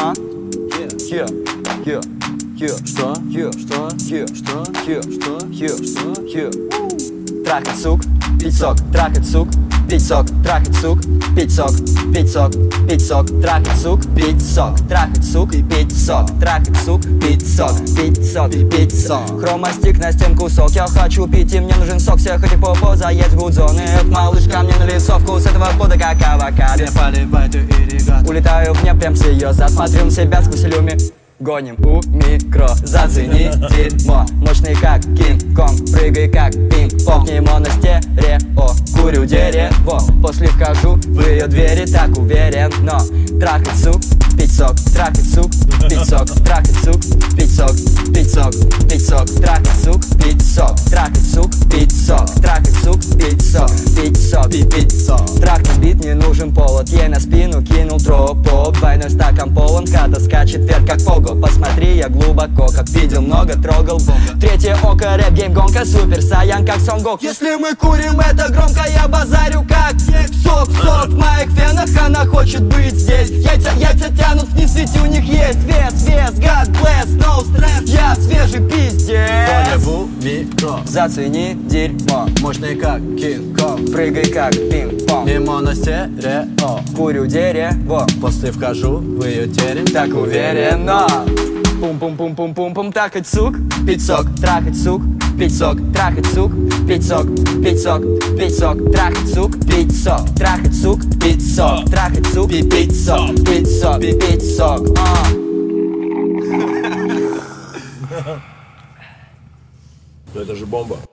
А? Что? Трахать сук, пить сок, трахать сук, пить сок, трахать сук, пить сок, пить сок, пить сок, трахать сук, пить сок, трахать сук, пить сок, трахать сук, пить сок, пить сок, пить сок. Хромастик на стенку сок, я хочу пить, и мне нужен сок. Всех этих попо заедь в гудзоны. Малышка мне на лицовку с этого пода как авокадо. Улетаю в небо прям с ее зад. Смотрю на себя сквозь иллюми. Гоним у микро, зацени дерьмо. Мощный как Кинг-Конг, прыгай как пинг-понг. Немо на стерео, курю дерево. После вхожу в ее двери так уверен. Но трахать сук, пить сок, трахать сук, пить сок, трахать сук, пить сок, пить сок, пить сок, трахать сук, пить сок, трахать сук, пить сок, трахать сук, пить сок, пить сок, пить сок. Трахнуть бит, не нужен повод. Ей на спину кинул тропоп. Двойной стакан полон, хата скачет вверх как пого. Посмотри, я глубоко, как видел, много трогал бога. Третье око, рэп, гейм, гонка, супер саян, как Сонгок. Если мы курим это громко, я базарю как сок, сок в моих венах, она хочет быть здесь. Яйца тянут вниз, ведь у них есть вес, God bless, no stress, я свежий пиздец. Зацени дерьмо. Мощный как Кинг-Конг, Прыгай как пинг-понг. Немо на стерео, Курю дерево. после вхожу в ее терем Так уверенно. Пум-пум-пум-пум-пум-пум. Трахать сук, пить сок, трахать сук, пить сок, трахать сук, пить сок, пить сок, пить сок, трахать сук, пить сок, трахать сук, пить сок, трахать сук, пить сок, пить сок, пить сок. Это же бомба.